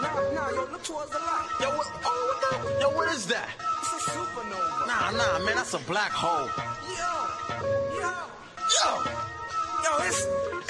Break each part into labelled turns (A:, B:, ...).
A: Nah, yo, look towards the light.
B: Yo, what is that?
A: It's a supernova.
B: Nah, man, that's a black hole.
A: Yo, it's.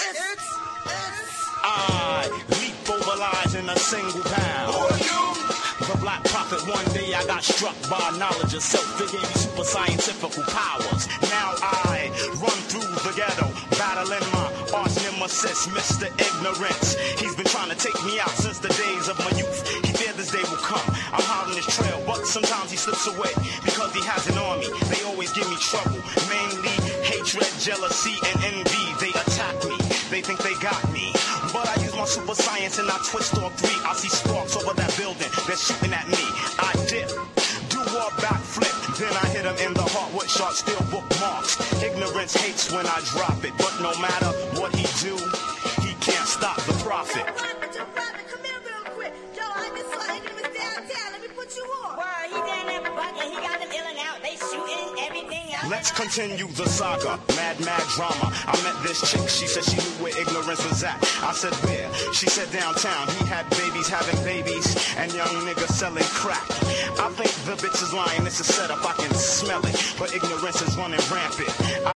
C: I leap over lies in a single pound.
A: Who are you?
C: The Black Prophet, one day I got struck by knowledge of self. They gave me super scientific powers. Now I run through the ghetto, battling my arch nemesis, Mr. Ignorance. He's been trying to take me out since the days of my youth. He feared this day will come. I'm hot on his trail, but sometimes he slips away because he has an army. They always give me trouble, mainly hatred, jealousy, and envy. They attack me. They think they got me. But I use my super science and I twist on three. I see sparks over that building. They're shooting at me. I dip, do a backflip. Then I hit him in the heart with sharp steel bookmarks. Ignorance hates when I drop it. But no matter what he do, he can't stop the prophet.
D: Come here real quick. Yo, I just saw Ignorance downtown. Let me put you on.
E: Word, he down there bugging. He got them illin' out. They shooting everything else.
C: Let's continue the saga, mad drama. I met this chick, she said she knew where Ignorance was at. I said where? She said downtown. He had babies having babies and young niggas selling crack. I think the bitch is lying, it's a setup, I can smell it. But Ignorance is running rampant. I